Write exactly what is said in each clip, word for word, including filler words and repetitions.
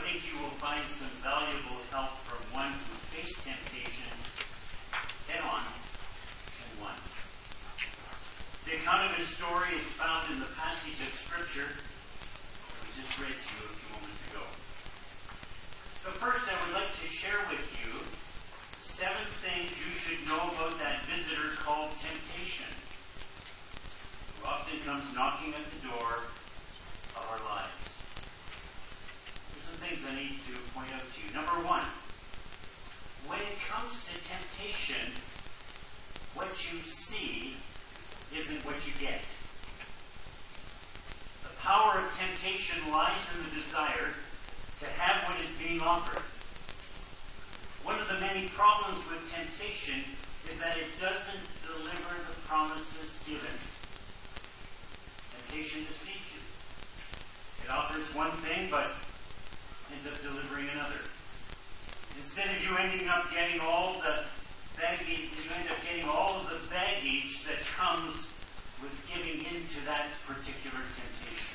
think you will find some valuable help from one who faced temptation head-on and won. The account of his story is found in the passage of Scripture that was just read to you a few moments ago. But first, I would like to share with you seven things you should know about that visitor called temptation, who often comes knocking at the door of our lives. There's some things I need to point out to you. Number one, when it comes to temptation, what you see isn't what you get. The power of temptation lies in the desire to have what is being offered. One of the many problems with temptation is that it doesn't deliver the promises given. Temptation deceives you. It offers one thing, but ends up delivering another. Instead of you ending up getting all the baggage, you end up getting all of the baggage that comes with giving into that particular temptation.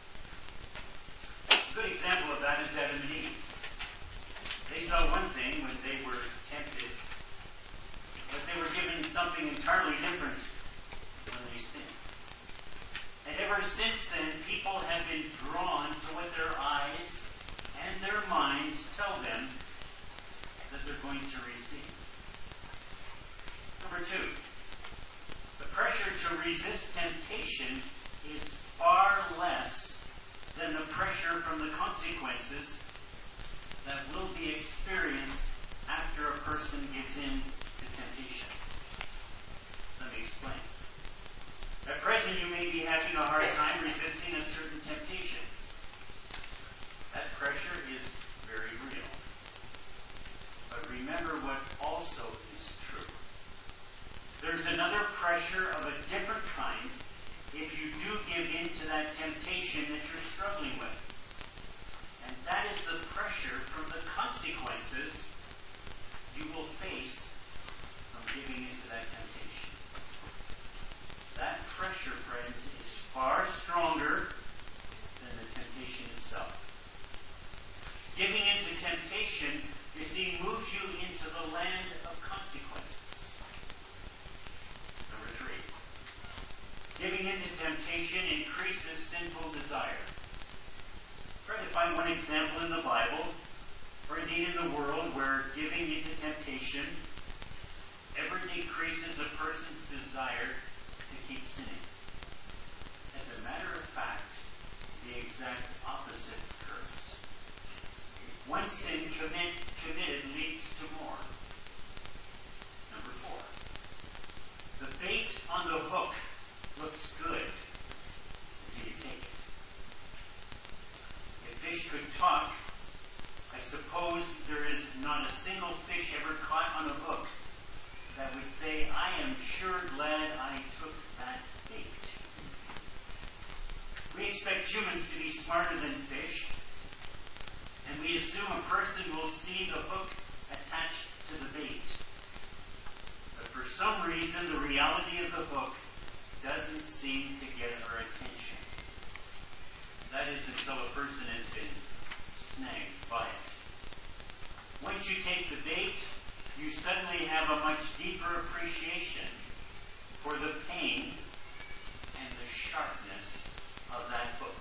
A good example of that is Adam and Eve. They saw one thing when they were tempted, but they were given something entirely different when they sinned. And ever since then, people have been drawn to what their eyes and their minds tell them that they're going to receive. Number two, the pressure to resist temptation is far less than the pressure from the consequences that will be experienced after a person gets into temptation. Let me explain. At present, you may be having a hard time resisting a certain temptation. That pressure is very real. But remember what also is true. There's another pressure of a different kind if you do give in to that temptation that you're struggling with. And that is the pressure from the consequences you will face from giving into that temptation. That pressure, friends, is far stronger than the temptation itself. Giving into temptation, you see, moves you into the land of consequences. Number three, giving into temptation increases sinful desire. Try to find one example in the Bible, or indeed in the world, where giving into temptation ever decreases a person's desire to keep sinning. As a matter of fact, the exact opposite occurs. One sin commit, committed leads to more. Number four, the bait on the hook looks good until you take it. If fish could talk, I suppose there is not a single fish ever caught on a hook that would say, "I am sure glad I took that bait." We expect humans to be smarter than fish, and we assume a person will see the hook attached to the bait. But for some reason, the reality of the hook doesn't seem to get our attention. That is until a person has been snagged by it. Once you take the bait, you suddenly have a much deeper appreciation for the pain and the sharpness of that hook.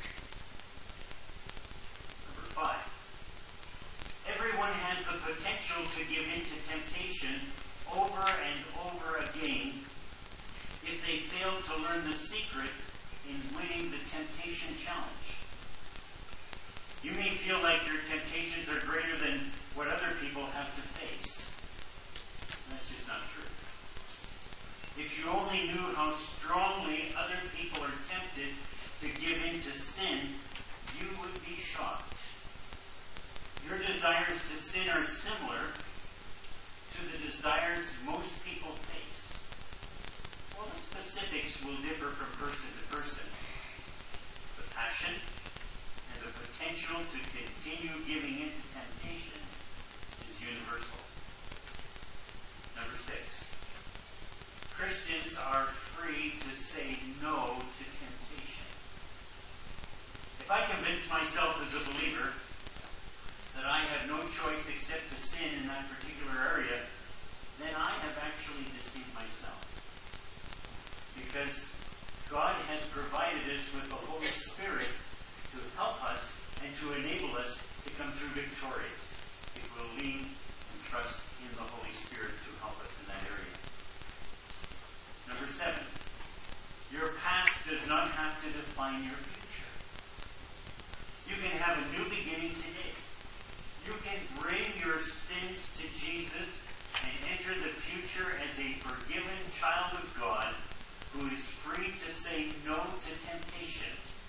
Number five, everyone has the potential to give in to temptation over and over again if they fail to learn the secret in winning the temptation challenge. You may feel like your temptations are greater than what other people have to face. That's just not true. If you only knew how strongly other people are tempted to give in to sin, you would be shocked. Your desires to sin are similar to the desires most people face. Well, the specifics will differ from person to person. The passion and the potential to continue giving into temptation is universal. Number six, Christians are free to say no to temptation. If I convince myself as a believer that I have no choice except to sin in that particular area, then I have actually deceived myself. Because God has provided us with the Holy Spirit to help us and to enable us to come through victorious if we'll lean and trust in the Holy Spirit to help us in that area. Number seven, your past does not have to define your future. You can have a new beginning today. You can bring your sins to Jesus and enter the future as a forgiven child of God who is free to say no to temptation.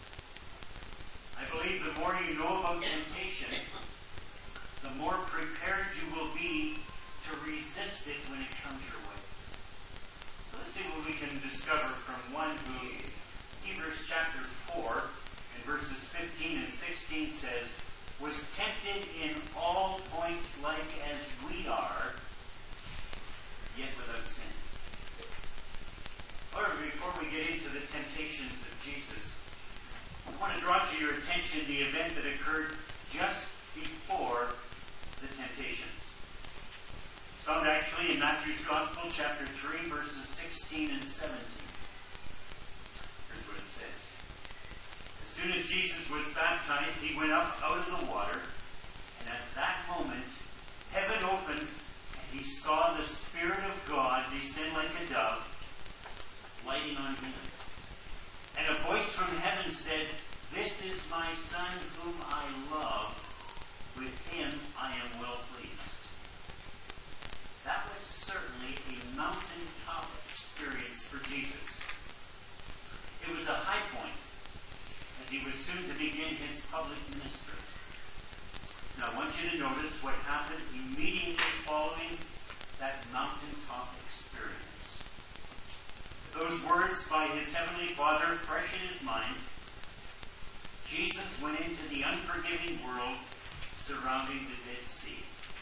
I believe the more you know about temptation, the more prepared you will be to resist it when it comes your way. So let's see what we can discover from one who, Hebrews chapter four, and verses fifteen and sixteen says, was tempted in all points like as we are, yet without sin. However, before we get into the temptations of Jesus, I want to draw to your attention the event that occurred just before the temptations. It's found actually in Matthew's Gospel, chapter three, verses sixteen and seventeen. Here's what it says. As soon as Jesus was baptized, he went up out of the water, and at that moment, heaven opened, and he saw the Spirit of God descend like a dove, lighting on him. And a voice from heaven said, "This is my Son whom I love. With him I am well pleased." That was certainly a mountaintop experience for Jesus. It was a high point as he was soon to begin his public ministry. Now I want you to notice what happened immediately following that mountaintop experience. Those words by his heavenly Father fresh in his mind, Jesus went into the unforgiving world surrounding the Dead Sea.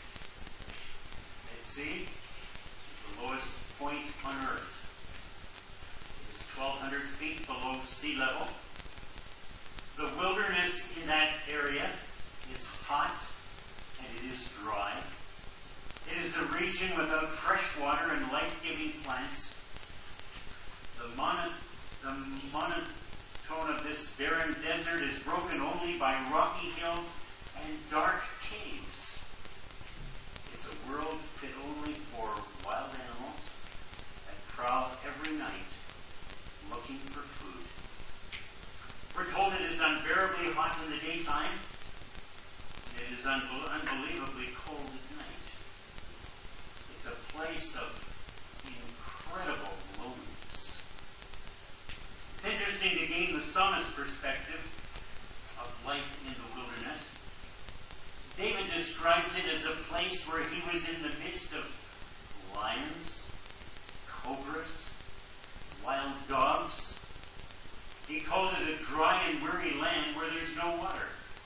Dead Sea is the lowest point on earth. It is twelve hundred feet below sea level. The wilderness in that area is hot and it is dry. It is a region without fresh water and life-giving plants. The, mono, the monotone of this barren desert is broken only by rocky hills and dark caves. It's a world fit only for wild animals that prowl every night looking for food. We're told it is unbearably hot in the daytime, and it is unbe- unbelievably cold at night. It's a place of incredible loneliness. It's interesting to gain the psalmist's perspective of life in the wilderness. David describes it as a place where he was in the midst of lions, cobras, wild dogs. He called it a dry and weary land where there's no water.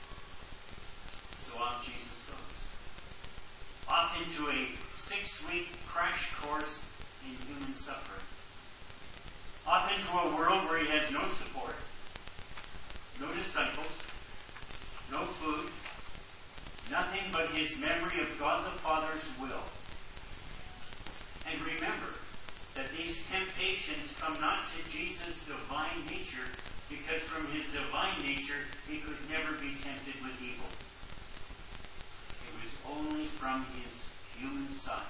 So off Jesus goes. Off into a six-week crash course in human suffering. Off into a world where he has no support, no disciples, no food, nothing but his memory of God the Father's will. And remember that these temptations come not to Jesus' divine nature, because from his divine nature he could never be tempted with evil. It was only from his human side.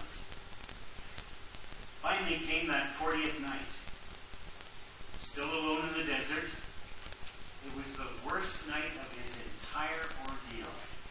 Finally came that fortieth night. Still alone in the desert. It was the worst night of his entire ordeal.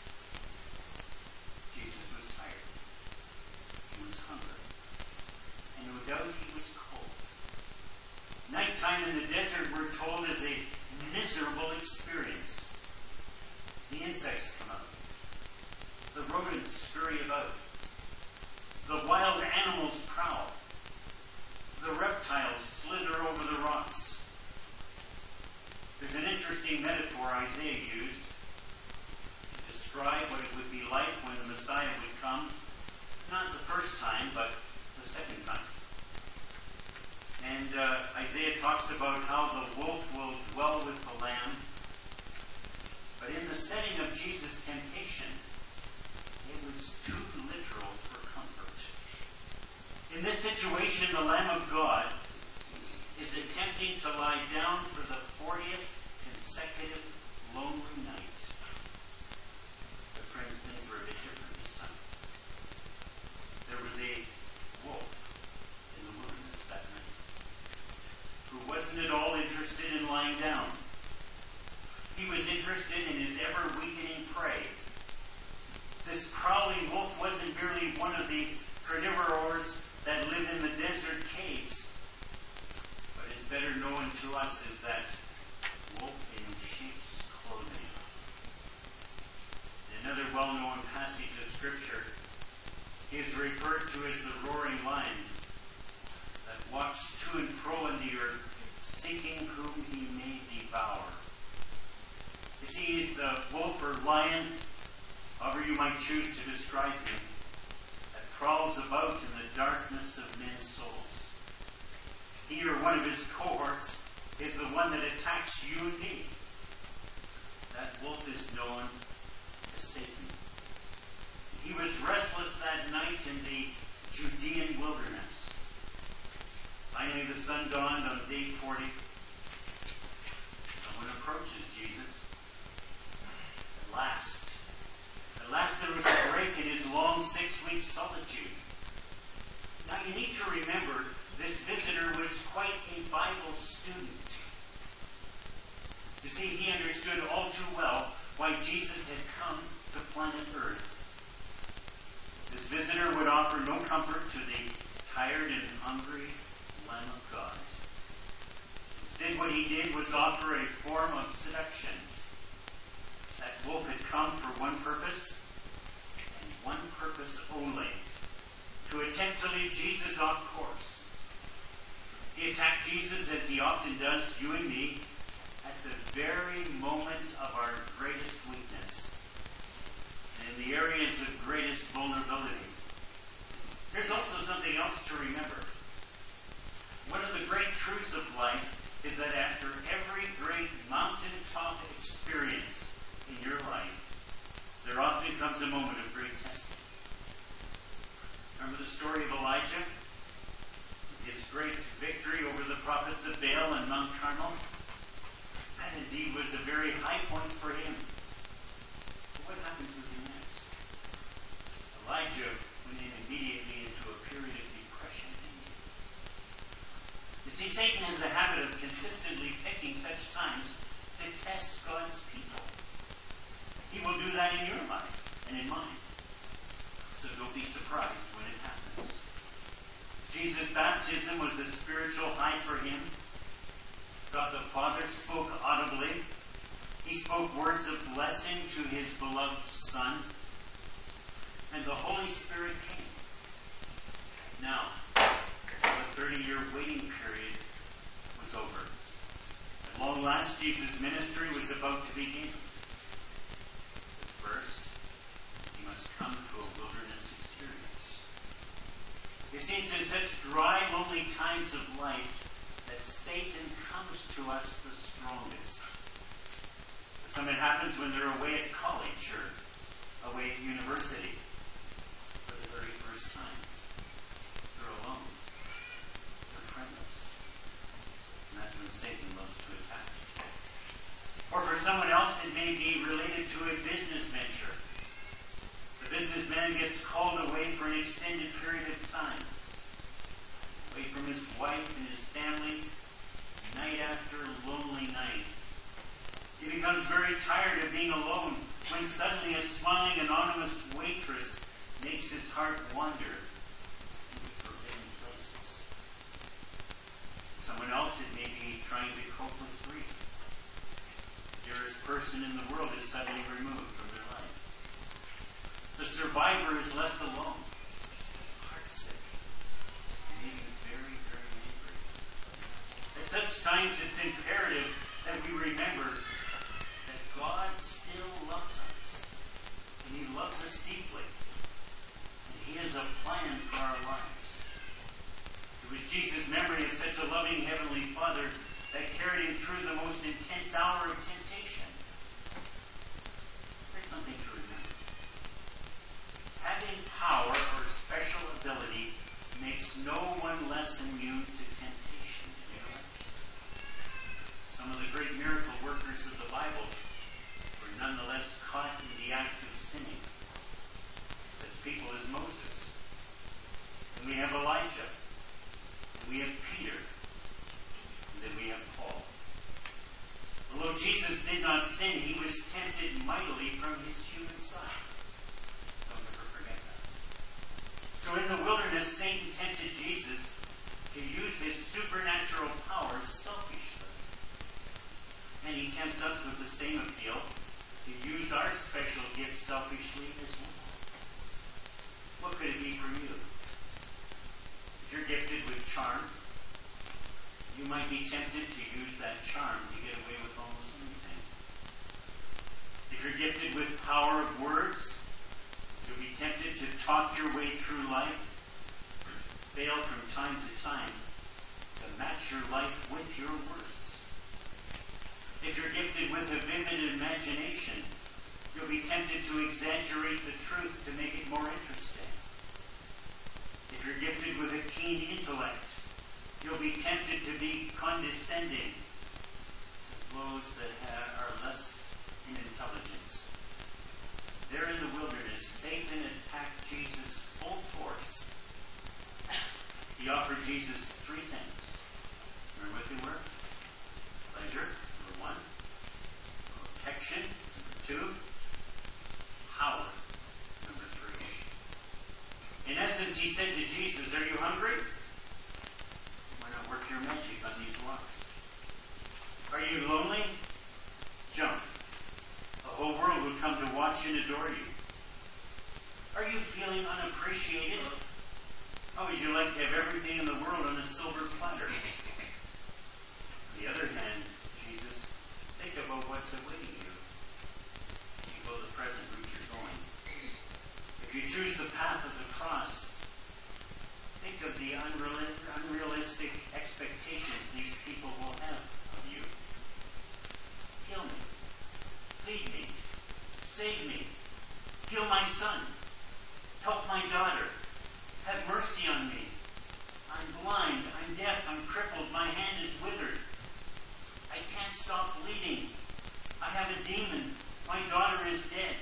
Jesus was tired. He was hungry. And no doubt he was cold. Nighttime in the desert, we're told, is a miserable experience. The insects come out. The rodents scurry about. The wild animals prowl. The reptiles slither over the rocks. There's an interesting metaphor Isaiah used to describe what it would be like when the Messiah would come, not the first time, but the second time. And uh, Isaiah talks about how the wolf will dwell with the lamb. But in the setting of Jesus' temptation, situation, the Lamb of God is attempting to lie down for the fortieth consecutive lonely night. But friends, things were a bit different this time. There was a wolf in the wilderness that night who wasn't at all interested in lying down. He was interested in his ever-weakening prey. This prowling wolf wasn't merely one of the carnivores that live in the desert caves, but is better known to us as that wolf in sheep's clothing. In another well-known passage of Scripture, he is referred to as the roaring lion that walks to and fro in the earth, seeking whom he may devour. You see, he's the wolf or lion, however you might choose to describe him, that prowls about in the darkness of men's souls. He or one of his cohorts is the one that attacks you and me. That wolf is known as Satan. He was restless that night in the Judean wilderness. Finally, the sun dawned on day forty. Someone approaches Jesus. At last, at last there was a break in his long six-week solitude. Now you need to remember, this visitor was quite a Bible student. You see, he understood all too well why Jesus had come to planet Earth. This visitor would offer no comfort to the tired and hungry Lamb of God. Instead, what he did was offer a form of seduction. That wolf had come for one purpose, and one purpose only: to attempt to lead Jesus off course. He attacked Jesus, as he often does you and me, at the very moment of our greatest weakness, and in the areas of greatest vulnerability. There's also something else to remember. One of the great truths of life is that after every great mountaintop experience in your life, there often comes a moment of great testing. Remember the story of Elijah? His great victory over the prophets of Baal on Mount Carmel? That indeed was a very high point for him. But what happened to him next? Elijah went in immediately into a period of depression. You see, Satan has a habit of consistently picking such times to test God's people. He will do that in your life and in mine. So don't be surprised when it happens. Jesus' baptism was a spiritual high for him. God the Father spoke audibly. He spoke words of blessing to his beloved Son. And the Holy Spirit came. Now, the thirty-year waiting period was over. At long last, Jesus' ministry was about to begin. First, he must come to a wilderness experience. You see, it's in such dry, lonely times of life that Satan comes to us the strongest. For some, it happens when they're away at college or away at university for the very first time. They're alone. They're friendless. And that's when Satan loves to attack. Or for someone else, it may be related to a business venture. The businessman gets called away for an extended period of time, away from his wife and his family, night after lonely night. He becomes very tired of being alone when suddenly a smiling anonymous waitress makes his heart wander into forbidden places. Someone else, it may be trying to cope with grief. The dearest person in the world is suddenly removed from their life. The survivor is left alone, heartsick, and even very, very angry. At such times, it's imperative that we remember that God still loves us, and He loves us deeply, and He has a plan for our lives. It was Jesus' memory of such a loving Heavenly Father that carried him through the most intense hour of temptation. There's something to remember. Having power or special ability makes no one of sin, he was tempted mightily from his human side. Don't ever forget that. So in the wilderness, Satan tempted Jesus to use his supernatural powers selfishly. And he tempts us with the same appeal to use our special gifts selfishly as well. What could it be for you? If you're gifted with charm, you might be tempted to use that charm to get away with almost anything. If you're gifted with power of words, you'll be tempted to talk your way through life, fail from time to time to match your life with your words. If you're gifted with a vivid imagination, you'll be tempted to exaggerate the truth to make it more interesting. If you're gifted with a keen intellect, you'll be tempted to be condescending to those that have, are less in intelligence. There in the wilderness, Satan attacked Jesus full force. He offered Jesus three things. Remember what they were? Pleasure, number one. Protection, number two. Power, number three. In essence, he said to Jesus, are you hungry? Why not work your magic on these rocks? Are you lonely? Jump. The whole world would come to watch and adore you. Are you feeling unappreciated? How would you like to have everything in the world on a silver platter? On the other hand, Jesus, think about what's awaiting you. You go the present route you're going. If you choose the path of the cross, think of the unreal- unrealistic expectations these people will have of you. Heal me. Feed me. Save me. Heal my son. Help my daughter. Have mercy on me. I'm blind. I'm deaf. I'm crippled. My hand is withered. I can't stop bleeding. I have a demon. My daughter is dead.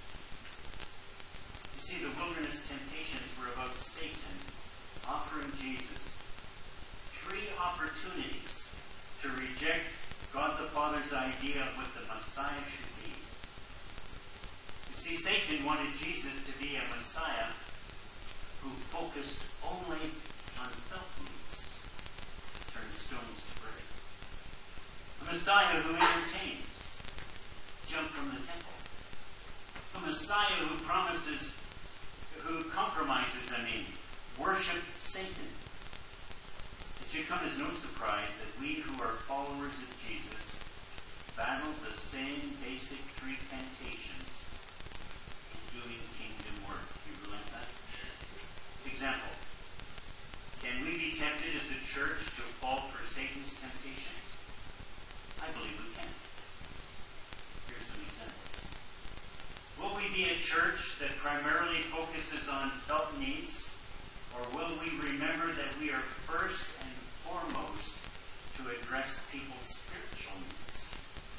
You see, the wilderness temptations were about Satan offering Jesus three opportunities to reject God the Father's idea of what the Messiah should be. You see, Satan wanted Jesus to be a Messiah who focused only on felt needs, turned stones to bread. A Messiah who entertains, jump from the temple. A Messiah who promises, who compromises, I mean, worship Satan. It should come as no surprise that we who are followers of Jesus battle the same basic three temptations in doing kingdom work. You realize that? Example. Can we be tempted as a church to fall for Satan's temptations? I believe we can. Here's some examples. Will we be a church that primarily focuses on felt needs, or will we remember that we are first and foremost to address people's spiritual needs?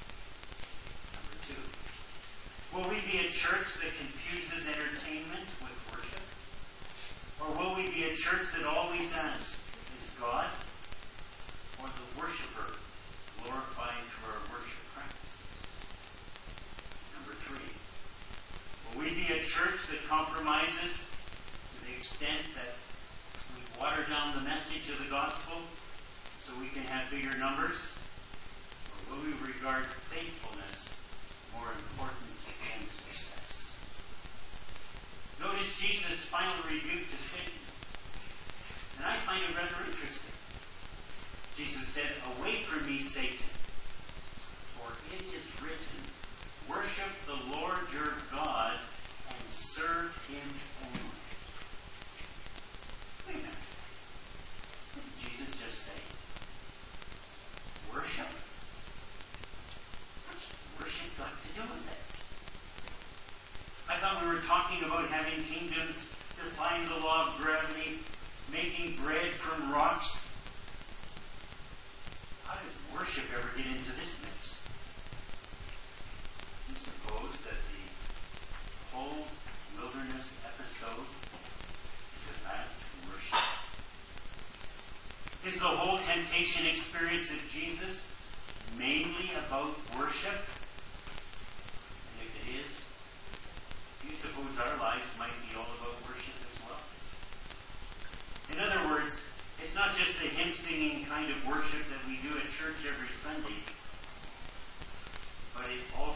Number two. Will we be a church that confuses entertainment with worship? Or will we be a church that always asks, is God or the worshiper glorified through our worship practices? Number three. Will we be a church that compromises to the extent that we water down the message of the gospel so we can have bigger numbers? Or will we regard faithfulness more important than success? Notice Jesus' final rebuke to Satan. And I find it rather interesting. Jesus said, away from me, Satan, for it is written, worship the Lord your God and serve him only. Wait a minute. What did Jesus just say? Worship? What's worship got to do with it? I thought we were talking about having kingdoms, defying the law of gravity, making bread from rocks. How did worship ever get into this mix? You suppose that the whole wilderness episode is about worship? Is the whole temptation experience of Jesus mainly about worship?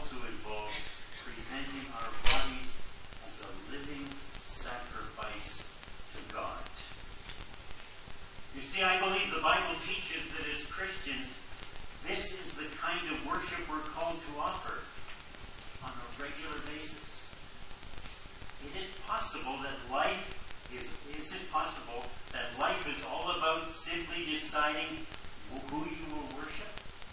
also involves presenting our bodies as a living sacrifice to God. You see, I believe the Bible teaches that as Christians, this is the kind of worship we're called to offer on a regular basis. It is possible that life is, is it possible that life is all about simply deciding who you will worship?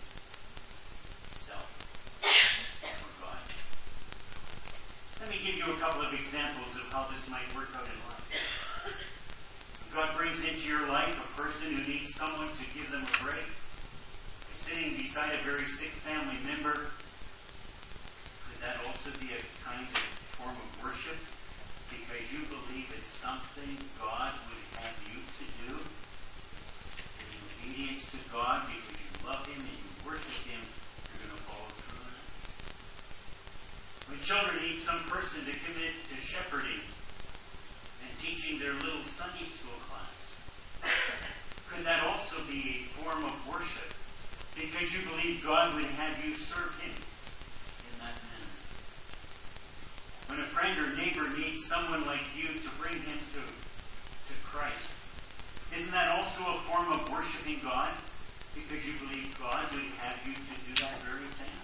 Self or God? Let me give you a couple of examples of how this might work out in life. God brings into your life a person who needs someone to give them a break. Sitting beside a very sick family member, could that also be a kind of form of worship? Because you believe it's something God would have you to do? And in obedience to God, because you love Him and you worship Him, you're going to follow through on it. When children need some person to commit to shepherding and teaching their little Sunday school class, could that also be a form of worship? Because you believe God would have you serve Him in that manner. When a friend or neighbor needs someone like you to bring him to, to Christ, isn't that also a form of worshiping God? Because you believe God would have you to do that very thing?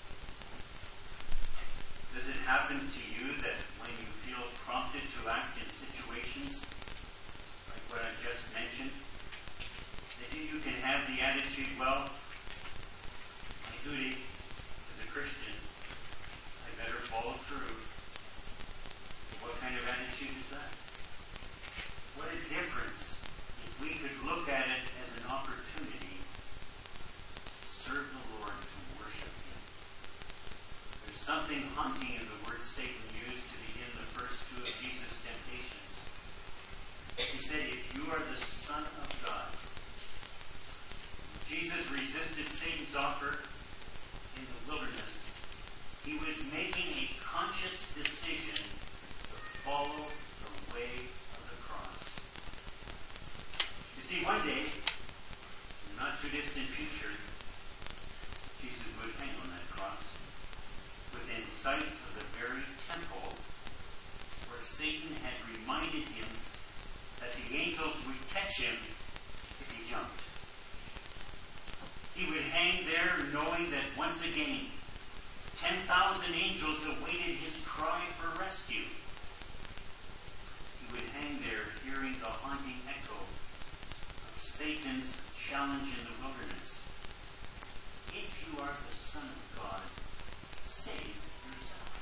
Does it happen to you that when you feel prompted to act in situations like what I just mentioned, that you can have the attitude, well, my duty as a Christian, I better follow through. What kind of attitude is that? What a difference if we could look at it as an opportunity to serve the Lord, to worship Him. There's something haunting in the word Satan used to begin the first two of Jesus' temptations. He said, if you are the Son of God. Jesus resisted Satan's offer in the wilderness. He was making a conscious decision to follow the way of the cross. You see, one day, in the not too distant future, Jesus would hang on that cross within sight of the very temple where Satan had reminded him that the angels would catch him if he jumped. He would hang there knowing that once again, ten thousand angels awaited his cry for rescue. He would hang there hearing the haunting echo of Satan's challenge in the wilderness. If you are the Son of God, save yourself.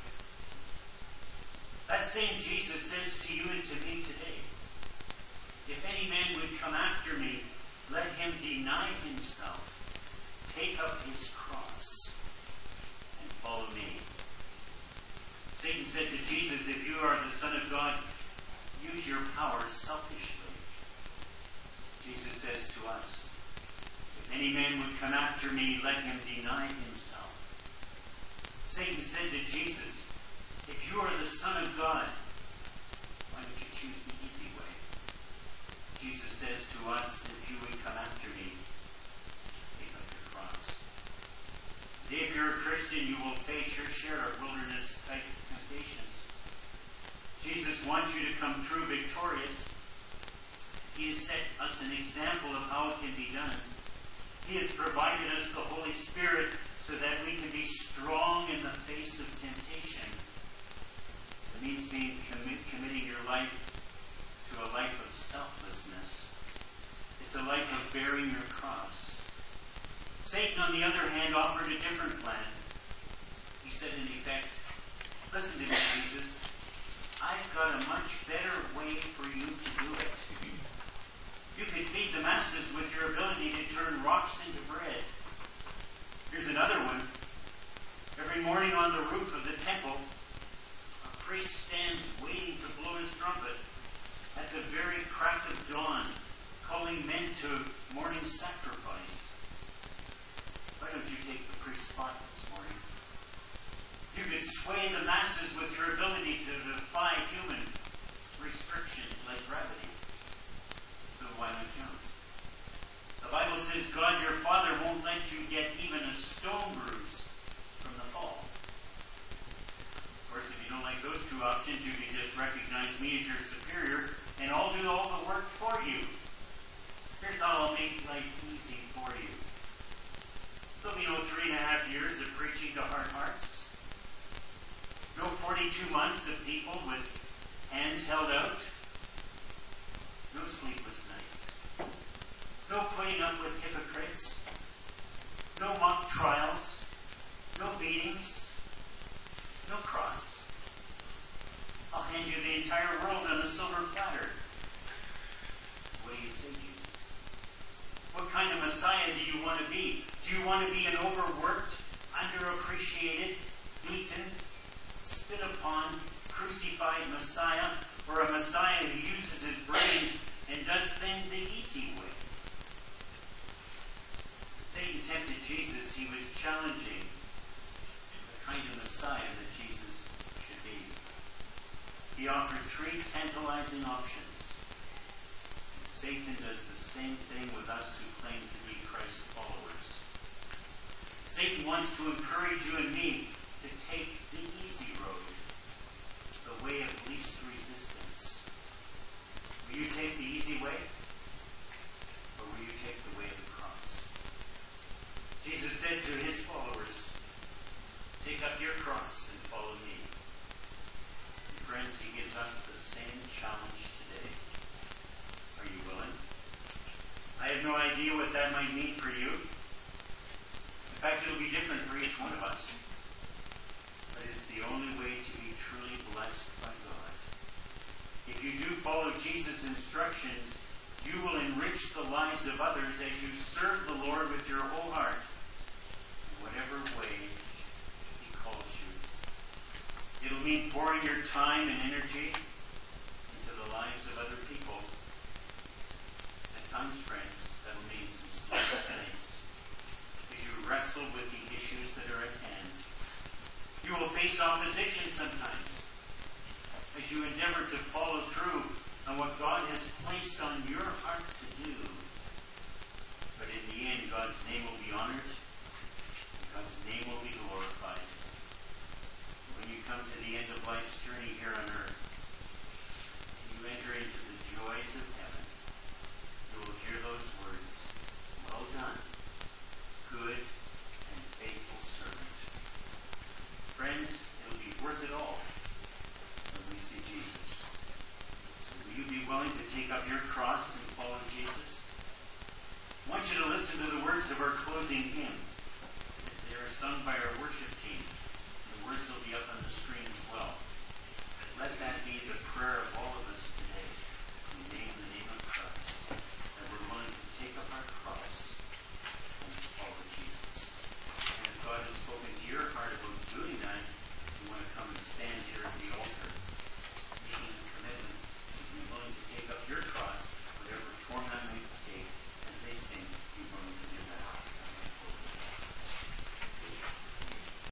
That same Jesus says to you and to me today, if any man would come after me, let him deny himself, take up his cross, and follow me. Satan said to Jesus, if you are the Son of God, use your power selfishly. Jesus says to us, if any man would come after me, let him deny himself. Satan said to Jesus, if you are the Son of God, why don't you choose the easy way? Jesus says to us, if you would come after me, take up your cross. If you're a Christian, you will face your share of wilderness-type temptations. Jesus wants you to come through victorious. He has set us an example of how it can be done. He has provided us the Holy Spirit so that we can be strong in the face of temptation. It means being commi- committing your life to a life of selflessness. It's a life of bearing your cross. Satan, on the other hand, offered a different plan. He said, in effect, listen to me, Jesus. I've got a much better way for you to do it. You can feed the masses with your ability to turn rocks into bread. Here's another one. Every morning on the roof of the temple, a priest stands waiting to blow his trumpet at the very crack of dawn, calling men to morning sacrifice. Why don't you take the priest's spot this morning? You could sway the masses with your ability to defy human restrictions like gravity. So why not you? The Bible says God your Father won't let you get even a stone bruise from the fall. options. You can just recognize me as your superior, and I'll do all the work for you. Here's how I'll make life easy for you. There'll be no three and a half years of preaching to hard hearts. No forty-two months of people with hands held out. No sleepless nights. No putting up with hypocrites. No mock trials. No beatings. No cross. I'll hand you the entire world on a silver platter. What do you say, Jesus? What kind of Messiah do you want to be? Do you want to be an overworked, underappreciated, beaten, spit upon, crucified Messiah, or a Messiah who uses his brain and does things the easy way? Satan tempted Jesus. He was challenging the kind of Messiah that Jesus should be. He offered three tantalizing options. And Satan does the same thing with us who claim to be Christ's followers. Satan wants to encourage you and me to take the easy road, the way of least resistance. Will you take the easy way, or will you take the way of the cross? Jesus said to his followers, take up your cross and follow me. And friends, he gives us the same challenge today. Are you willing? I have no idea what that might mean for you. In fact, it'll be different for each one of us. But it's the only way to be truly blessed by God. If you do follow Jesus' instructions, you will enrich the lives of others as you serve the Lord with your whole heart, in whatever way he calls you. It'll mean pouring your time and energy into the lives of other people. At times, friends, that'll mean some sleepless nights as you wrestle with the issues that are at hand. You will face opposition sometimes as you endeavor to follow through on what God has placed on your heart to do. But in the end, God's name will be honored, and God's name will be glorified. When you come to the end of life's journey here on earth, you enter into the joys of heaven. You will hear those words, well done, good and faithful servant. Friends, it'll be worth it all when we see Jesus. So will you be willing to take up your cross and follow Jesus? I want you to listen to the words of our closing hymn. They are sung by our worship team.